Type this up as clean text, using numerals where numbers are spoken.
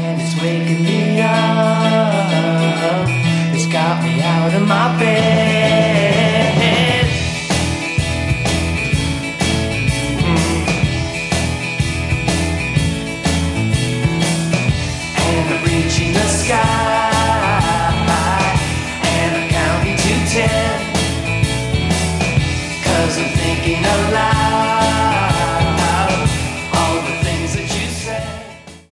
and it's waking me up. It's got me out of my bed. And I'm reaching the sky, and I'm counting to 10, 'cause I'm thinking aloud.